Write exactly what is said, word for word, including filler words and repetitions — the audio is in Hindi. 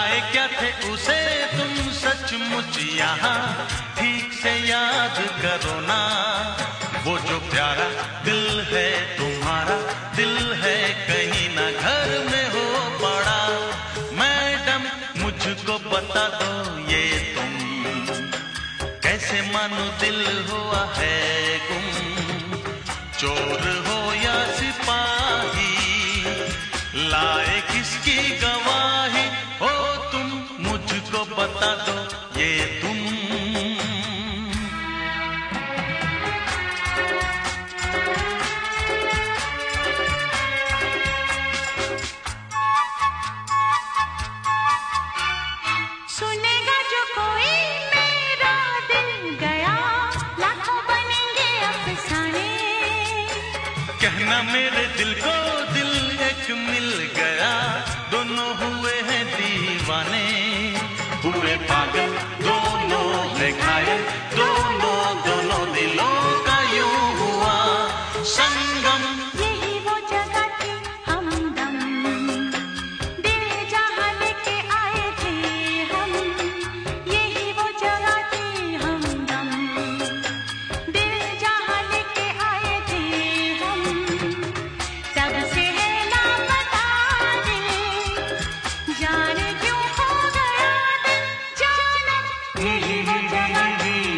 लाए क्या थे उसे तुम सचमुच यहाँ ठीक से याद करो ना। वो जो प्यारा दिल है तुम्हारा दिल है कहीं ना घर में हो पड़ा। मैडम मुझको बता दो ये तुम कैसे मानो दिल हुआ है गुम। चोर हो या सिपाही लाए किसकी गवाही हो तुम मुझको बता दो ये तुम। सुनेगा जो कोई मेरा दिल गया लाखों बनेंगे अफसाने। कहना मेरे दिल को दिल एक मिल गया दोनों हुए हैं दीवाने। हुए पागल दोनों है घायल दोनों दोनों दिलों का यूं हुआ संगम। यही वो जगह थी हमदम दिल जहाँ लेके आए थे हम। यही वो जगह थी हमदम दिल जहाँ लेके आए थे हम। तब से है लापता दिल जाने क्यों खो गया दिल जानम। यही वो जगह थी